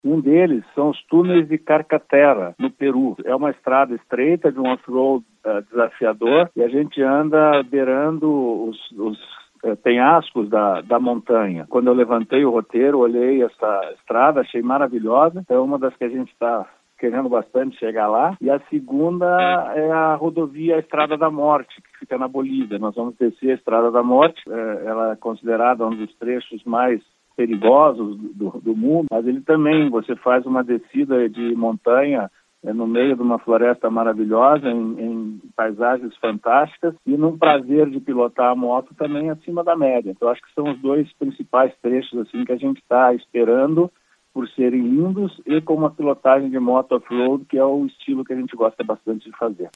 Um deles são os túneis de Carcaterra, no Peru. É uma estrada estreita de um off-road desafiador e a gente anda beirando os penhascos da montanha. Quando eu levantei o roteiro, olhei essa estrada, achei maravilhosa. É uma das que a gente está querendo bastante chegar lá. E a segunda é a rodovia Estrada da Morte, que fica na Bolívia. Nós vamos descer a Estrada da Morte. Ela é considerada um dos trechos mais perigosos do mundo, mas ele também, você faz uma descida de montanha no meio de uma floresta maravilhosa, em paisagens fantásticas e num prazer de pilotar a moto também acima da média. Então, acho que são os dois principais trechos assim que a gente está esperando por serem lindos e com uma pilotagem de moto off-road, que é o estilo que a gente gosta bastante de fazer.